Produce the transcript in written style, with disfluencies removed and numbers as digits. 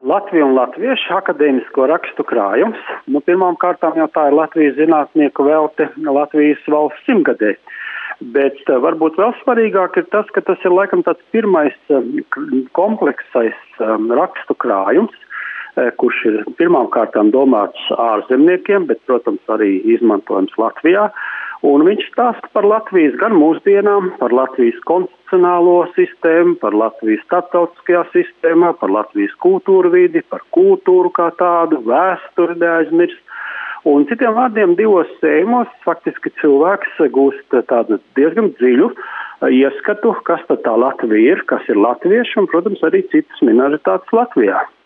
Latvija un latviešu akadēmisko rakstu krājums. Pirmām kārtām jau tā ir Latvijas zinātnieku velte Latvijas valsts 100-gadē. Bet varbūt vēl svarīgāk ir tas, ka tas ir laikam tāds pirmais kompleksais rakstu krājums, kurš ir pirmām kārtām domāts ārzemniekiem, bet, protams, arī izmantojams Latvijā. Un viņš stāsta par Latvijas gan mūsdienām, par Latvijas konstitucionālo sistēmu, par Latvijas starptautiskajā sistēmā, par Latvijas kultūru vidi, par kultūru kā tādu, vēsturi neaizmirst. Un citiem vārdiem 2 sējumos faktiski cilvēks gūst tādu diezgan dziļu ieskatu, kas tad tā Latvija ir, kas ir latvieši un, protams, arī citas minoritātes Latvijā.